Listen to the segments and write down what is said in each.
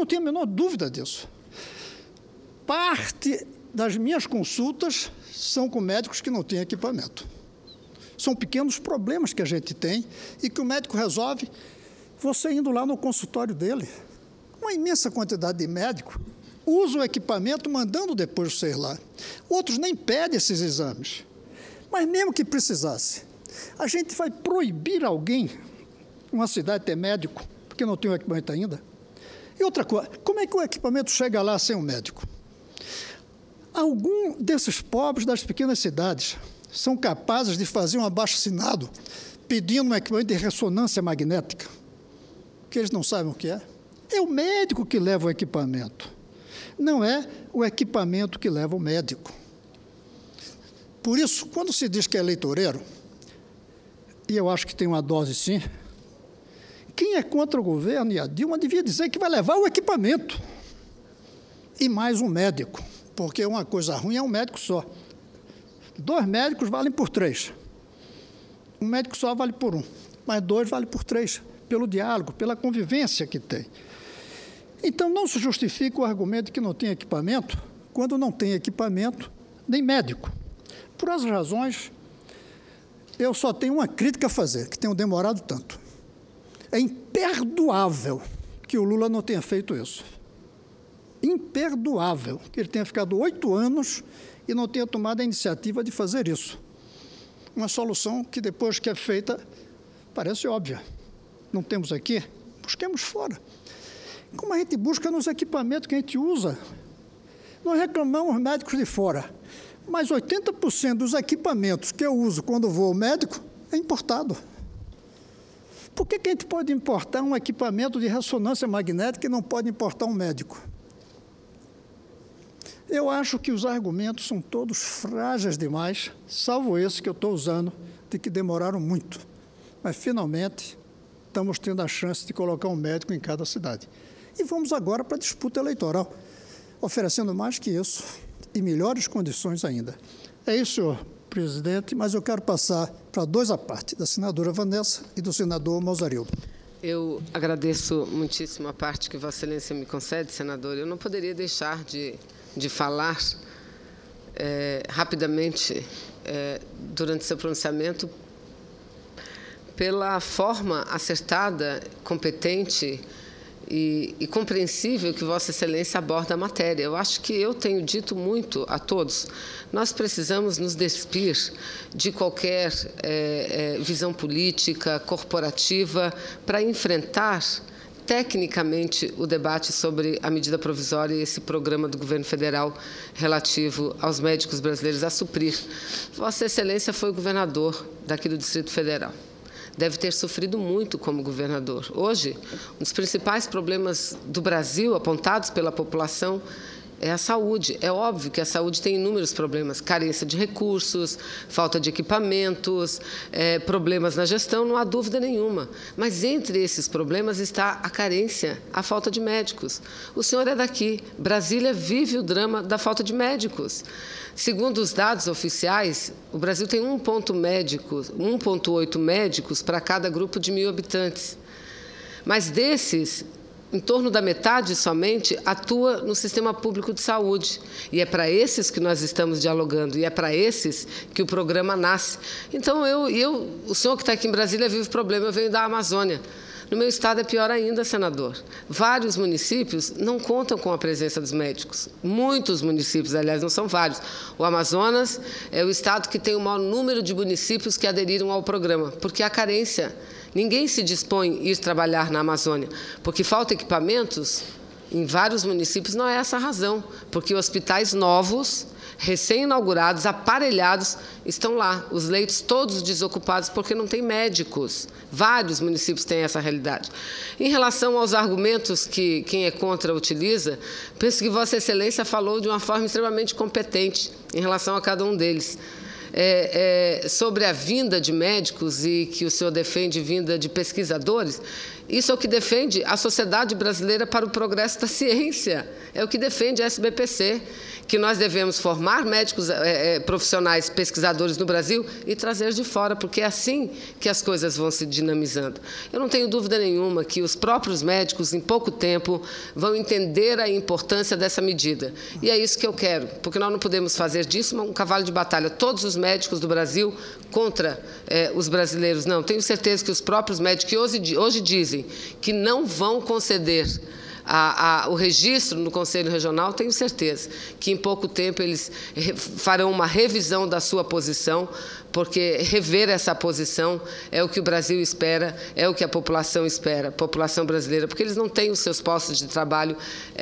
não tenho a menor dúvida disso. Parte das minhas consultas são com médicos que não têm equipamento. São pequenos problemas que a gente tem e que o médico resolve você indo lá no consultório dele. Uma imensa quantidade de médicos usa o equipamento mandando depois você ir lá. Outros nem pedem esses exames. Mas mesmo que precisasse, a gente vai proibir alguém, uma cidade, ter médico, porque não tem o equipamento ainda? E outra coisa, como é que o equipamento chega lá sem um médico? Algum desses pobres das pequenas cidades são capazes de fazer um abaixo-assinado pedindo um equipamento de ressonância magnética, que eles não sabem o que é? É o médico que leva o equipamento, não é o equipamento que leva o médico. Por isso, quando se diz que é eleitoreiro, e eu acho que tem uma dose sim, quem é contra o governo e a Dilma devia dizer que vai levar o equipamento e mais um médico, porque uma coisa ruim é um médico só. 2 médicos valem por 3. Um médico só vale por 1, mas 2 valem por 3, pelo diálogo, pela convivência que tem. Então, não se justifica o argumento de que não tem equipamento, quando não tem equipamento nem médico. Por essas razões, eu só tenho uma crítica a fazer, que tenham demorado tanto. É imperdoável que o Lula não tenha feito isso. Imperdoável que ele tenha ficado 8 anos e não tenha tomado a iniciativa de fazer isso. Uma solução que, depois que é feita, parece óbvia. Não temos aqui, busquemos fora. Como a gente busca nos equipamentos que a gente usa? Nós reclamamos médicos de fora, mas 80% dos equipamentos que eu uso quando vou ao médico é importado. Por que a gente pode importar um equipamento de ressonância magnética e não pode importar um médico? Eu acho que os argumentos são todos frágeis demais, salvo esse que eu estou usando, de que demoraram muito. Mas, finalmente, estamos tendo a chance de colocar um médico em cada cidade. E vamos agora para a disputa eleitoral, oferecendo mais que isso e melhores condições ainda. É isso, senhor presidente, mas eu quero passar para 2 à parte, da senadora Vanessa e do senador Mazarildo. Eu agradeço muitíssimo a parte que Vossa Excelência me concede, senador. Eu não poderia deixar de falar rapidamente durante seu pronunciamento pela forma acertada, competente e compreensível que Vossa Excelência aborda a matéria. Eu acho que eu tenho dito muito a todos. Nós precisamos nos despir de qualquer visão política, corporativa, para enfrentar tecnicamente o debate sobre a medida provisória e esse programa do governo federal relativo aos médicos brasileiros a suprir. Vossa Excelência foi governador daqui do Distrito Federal. Deve ter sofrido muito como governador. Hoje, um dos principais problemas do Brasil, apontados pela população, é a saúde. É óbvio que a saúde tem inúmeros problemas, carência de recursos, falta de equipamentos, problemas na gestão, não há dúvida nenhuma. Mas entre esses problemas está a carência, a falta de médicos. O senhor é daqui. Brasília vive o drama da falta de médicos. Segundo os dados oficiais, o Brasil tem 1,8 médicos para cada grupo de 1.000 habitantes. Mas desses, em torno da metade somente atua no sistema público de saúde. E é para esses que nós estamos dialogando, e é para esses que o programa nasce. Então, o senhor que está aqui em Brasília vive o problema, eu venho da Amazônia. No meu estado é pior ainda, senador. Vários municípios não contam com a presença dos médicos. Muitos municípios, aliás, não são vários. O Amazonas é o estado que tem o maior número de municípios que aderiram ao programa, porque há carência. Ninguém se dispõe a ir trabalhar na Amazônia, porque falta equipamentos. Em vários municípios não é essa a razão, porque hospitais novos, recém-inaugurados, aparelhados, estão lá, os leitos todos desocupados porque não tem médicos. Vários municípios têm essa realidade. Em relação aos argumentos que quem é contra utiliza, penso que Vossa Excelência falou de uma forma extremamente competente em relação a cada um deles. Sobre a vinda de médicos e que o senhor defende vinda de pesquisadores, Isso é o que defende a Sociedade Brasileira para o Progresso da Ciência, é o que defende a SBPC, que nós devemos formar médicos profissionais, pesquisadores no Brasil e trazer de fora, porque é assim que as coisas vão se dinamizando. Eu não tenho dúvida nenhuma que os próprios médicos, em pouco tempo, vão entender a importância dessa medida. E é isso que eu quero, porque nós não podemos fazer disso um cavalo de batalha. Todos os médicos do Brasil contra os brasileiros, não. Tenho certeza que os próprios médicos que hoje dizem que não vão conceder o registro no Conselho Regional, tenho certeza que em pouco tempo eles farão uma revisão da sua posição, porque rever essa posição é o que o Brasil espera, é o que a população espera, a população brasileira, porque eles não têm os seus postos de trabalho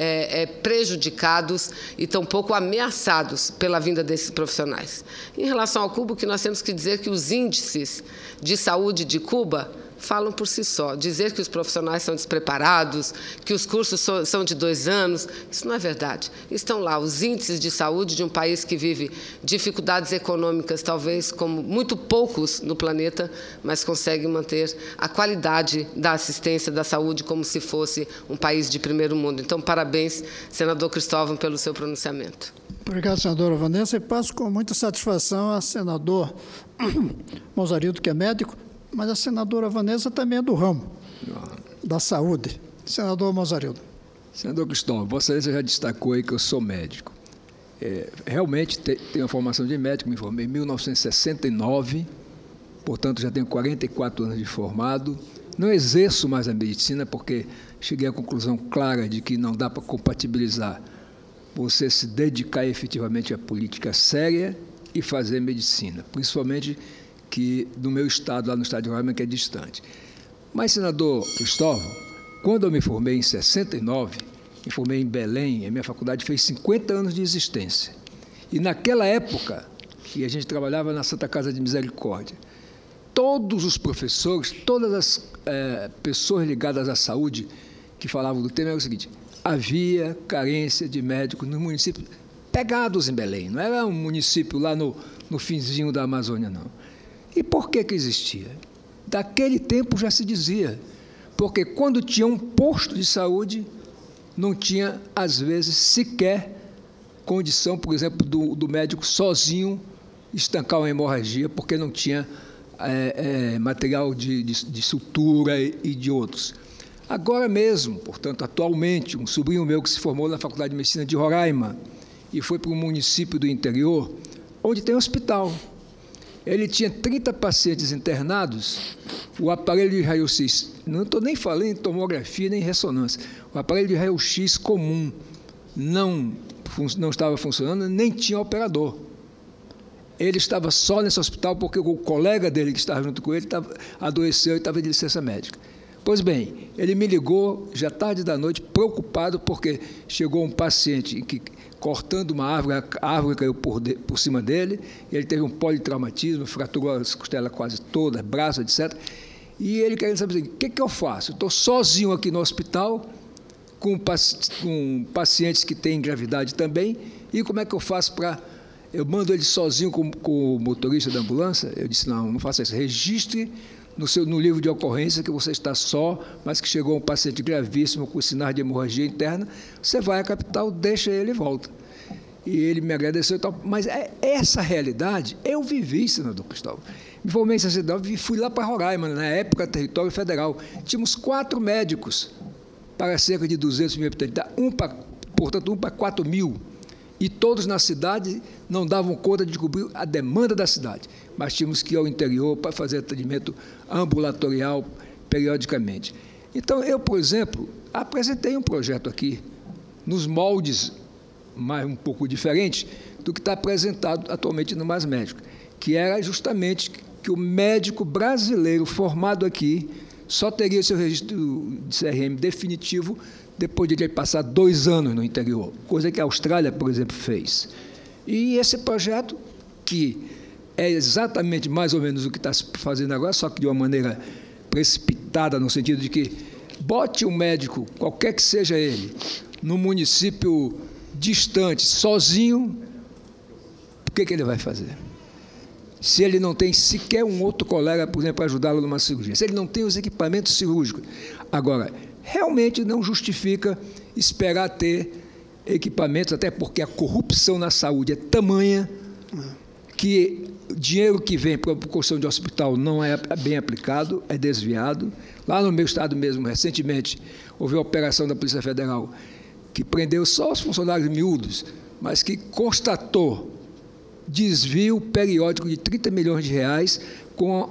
prejudicados e tampouco ameaçados pela vinda desses profissionais. Em relação ao Cuba, o que nós temos que dizer é que os índices de saúde de Cuba falam por si só. Dizer que os profissionais são despreparados, que os cursos são de 2 anos, isso não é verdade. Estão lá os índices de saúde de um país que vive dificuldades econômicas, talvez como muito poucos no planeta, mas consegue manter a qualidade da assistência da saúde como se fosse um país de primeiro mundo. Então, parabéns, senador Cristóvão, pelo seu pronunciamento. Obrigado, senadora Vanessa. E passo com muita satisfação a senador Mozarildo, que é médico, mas a senadora Vanessa também é do ramo da saúde. Senador Mozarildo. Senador Cristóvão, Vossa Excelência já destacou aí que eu sou médico. Realmente tenho a formação de médico, me formei em 1969, portanto já tenho 44 anos de formado. Não exerço mais a medicina porque cheguei à conclusão clara de que não dá para compatibilizar você se dedicar efetivamente à política séria e fazer medicina, principalmente que do meu estado, lá no estado de Roraima, que é distante. Mas, senador Cristóvão, quando eu me formei em 69, me formei em Belém, a minha faculdade fez 50 anos de existência. E naquela época, que a gente trabalhava na Santa Casa de Misericórdia, todos os professores, todas as pessoas ligadas à saúde que falavam do tema era o seguinte: havia carência de médicos no município pegados em Belém, não era um município lá no finzinho da Amazônia, não. E por que existia? Daquele tempo já se dizia, porque quando tinha um posto de saúde, não tinha, às vezes, sequer condição, por exemplo, do médico sozinho estancar uma hemorragia, porque não tinha material de sutura e de outros. Agora mesmo, portanto, atualmente, um sobrinho meu que se formou na Faculdade de Medicina de Roraima e foi para um município do interior, onde tem hospital. Ele tinha 30 pacientes internados, o aparelho de raio-x, não estou nem falando em tomografia nem ressonância, o aparelho de raio-x comum não estava funcionando, nem tinha operador. Ele estava só nesse hospital porque o colega dele que estava junto com ele adoeceu e estava de licença médica. Pois bem, ele me ligou já tarde da noite, preocupado, porque chegou um paciente que, cortando uma árvore, a árvore caiu por cima dele, ele teve um politraumatismo, fraturou as costelas quase todas, braço, etc. E ele querendo saber, o que eu faço? Estou sozinho aqui no hospital, com pacientes que têm gravidade também, e como é que eu faço para... Eu mando ele sozinho com o motorista da ambulância? Eu disse, não faça isso, registre no livro de ocorrência que você está só, mas que chegou um paciente gravíssimo com sinais de hemorragia interna, você vai à capital, deixa ele e volta. E ele me agradeceu e tal, mas essa realidade eu vivi, senador Cristóvão. Me formei em 69 e fui lá para Roraima, na época território federal. Tínhamos 4 médicos para cerca de 200 mil habitantes, portanto, 1 para 4 mil. E todos na cidade não davam conta de cobrir a demanda da cidade, mas tínhamos que ir ao interior para fazer atendimento ambulatorial periodicamente. Então, eu, por exemplo, apresentei um projeto aqui, nos moldes mais um pouco diferentes do que está apresentado atualmente no Mais Médico, que era justamente que o médico brasileiro formado aqui só teria seu registro de CRM definitivo depois de ele passar 2 anos no interior, coisa que a Austrália, por exemplo, fez. E esse projeto, que é exatamente mais ou menos o que está se fazendo agora, só que de uma maneira precipitada, no sentido de que bote um médico, qualquer que seja ele, num município distante, sozinho, o que ele vai fazer? se ele não tem sequer um outro colega, por exemplo, para ajudá-lo numa cirurgia, se ele não tem os equipamentos cirúrgicos. Agora, realmente não justifica esperar ter equipamentos, até porque a corrupção na saúde é tamanha que o dinheiro que vem para a construção de hospital não é bem aplicado, é desviado. Lá no meu estado mesmo, recentemente, houve uma operação da Polícia Federal que prendeu só os funcionários miúdos, mas que constatou desvio periódico de 30 milhões de reais com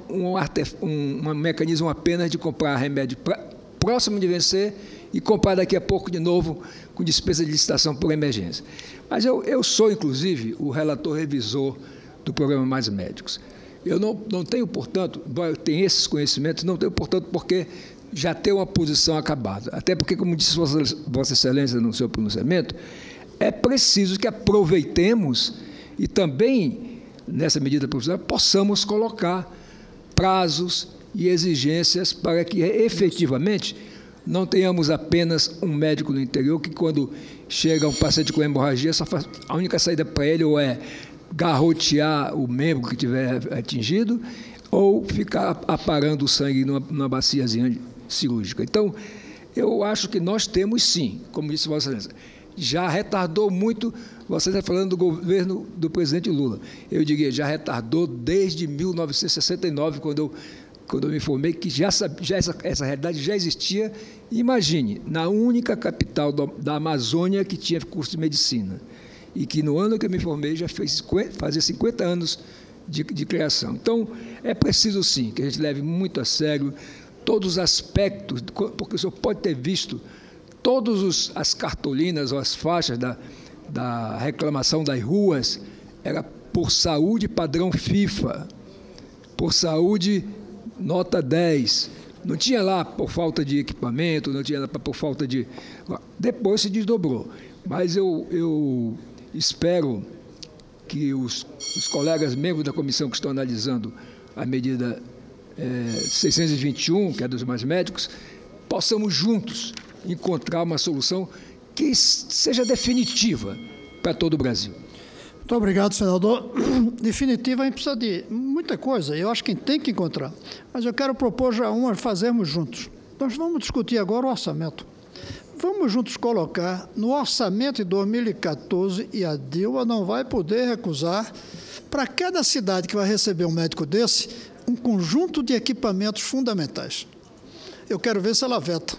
um mecanismo apenas de comprar remédio próximo de vencer e comprar daqui a pouco de novo com despesa de licitação por emergência. Mas eu sou, inclusive, o relator revisor do programa Mais Médicos. Eu não tenho, portanto, embora eu tenha esses conhecimentos, não tenho, portanto, porque já tenho uma posição acabada. Até porque, como disse Vossa Excelência no seu pronunciamento, é preciso que aproveitemos e também, nessa medida provisória, possamos colocar prazos e exigências para que, efetivamente, não tenhamos apenas um médico no interior que, quando chega um paciente com hemorragia, a única saída para ele ou é garrotear o membro que tiver atingido ou ficar aparando o sangue numa baciazinha cirúrgica. Então, eu acho que nós temos, sim, como disse Vossa Excelência, já retardou muito. Você está falando do governo do presidente Lula. Eu diria, já retardou desde 1969, quando eu me formei, que essa realidade já existia. Imagine, na única capital da Amazônia que tinha curso de medicina, e que no ano que eu me formei já fazia 50 anos de criação. Então, é preciso, sim, que a gente leve muito a sério todos os aspectos, porque o senhor pode ter visto todas as cartolinas ou as faixas da reclamação das ruas, era por saúde padrão FIFA, por saúde nota 10. Não tinha lá por falta de equipamento, não tinha lá por falta de... Depois se desdobrou. Mas eu espero que os colegas membros da comissão que estão analisando a medida 621, que é dos Mais Médicos, possamos juntos encontrar uma solução que seja definitiva para todo o Brasil. Muito obrigado, senador. Definitiva, a gente precisa de muita coisa, eu acho que a gente tem que encontrar. Mas eu quero propor já uma, fazermos juntos. Nós vamos discutir agora o orçamento. Vamos juntos colocar no orçamento de 2014, e a DILMA não vai poder recusar, para cada cidade que vai receber um médico desse, um conjunto de equipamentos fundamentais. Eu quero ver se ela veta.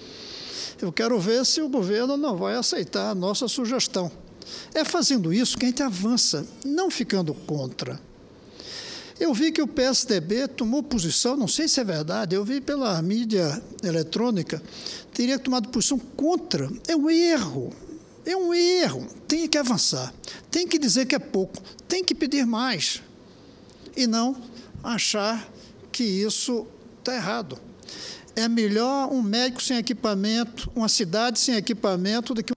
Eu quero ver se o governo não vai aceitar a nossa sugestão. É fazendo isso que a gente avança, não ficando contra. Eu vi que o PSDB tomou posição, não sei se é verdade, eu vi pela mídia eletrônica, teria tomado posição contra. É um erro, tem que avançar, tem que dizer que é pouco, tem que pedir mais, e não achar que isso está errado. É melhor um médico sem equipamento, uma cidade sem equipamento, do que...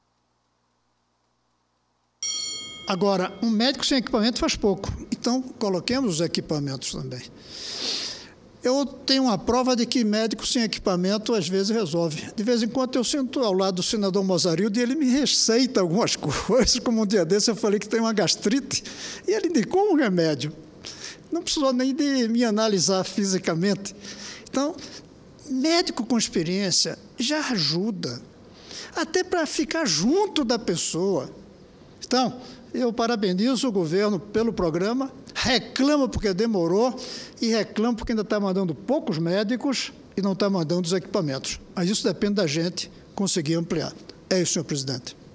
Agora, um médico sem equipamento faz pouco, então coloquemos os equipamentos também. Eu tenho uma prova de que médico sem equipamento às vezes resolve. De vez em quando eu sento ao lado do senador Mozarildo e ele me receita algumas coisas, como um dia desse eu falei que tem uma gastrite, e ele indicou um remédio. Não precisou nem de me analisar fisicamente. Então, médico com experiência já ajuda, até para ficar junto da pessoa. Então, eu parabenizo o governo pelo programa, reclamo porque demorou e reclamo porque ainda está mandando poucos médicos e não está mandando os equipamentos. Mas isso depende da gente conseguir ampliar. É isso, senhor presidente.